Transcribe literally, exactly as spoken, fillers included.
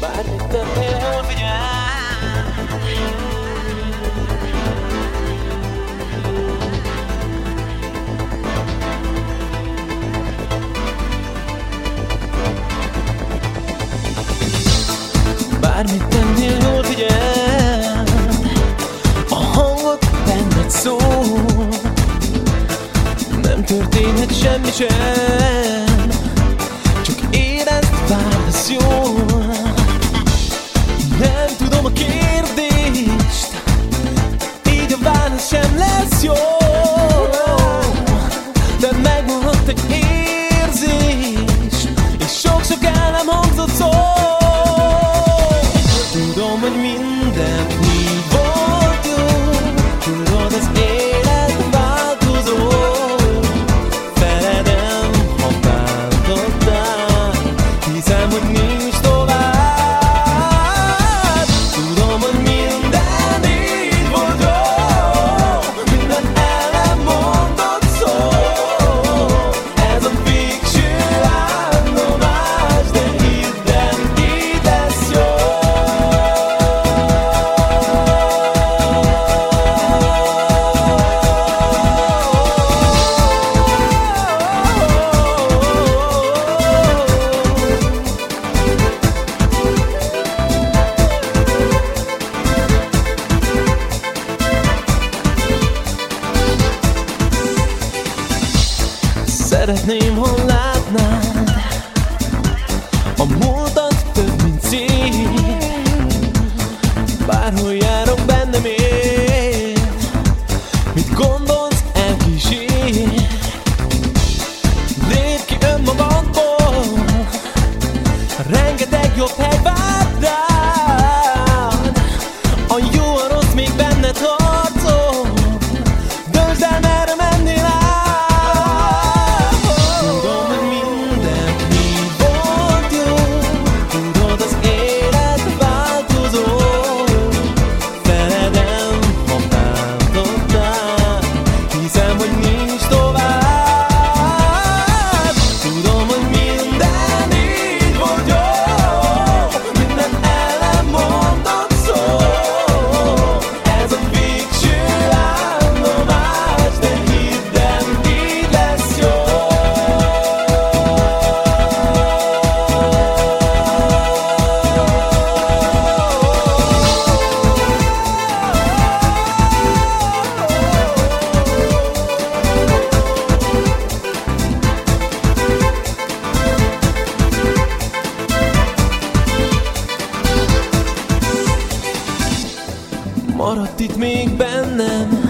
bármit tennél, bármit tennél, jól figyel, a hangot benned szól, nem történhet semmi sem, csak érezd, válasz jól. Nem tudom a kérdést, így a válasz sem lesz jó, de megmaradt egy érzés, és sok-sok el nem hangzott szó. Tudom, hogy minden így volt jó, tudod, az élet változó. Feledem, ha bántottál, hiszem, hogy nincs tovább. Tudom, hogy minden így volt jó, minden el nem mondott szó. Ez a végső állomás, de hidd el, így lesz jó. Szeretném, ha látnád a múltat több, mint cél. Bárhol járok, bennem él, mit gondolsz, elkísér. Lépj ki önmagadból, rengeteg jobb hely vár rád. A jó, a rossz még benned harcol, döntsd el, merre mennél át. Maradt itt még bennem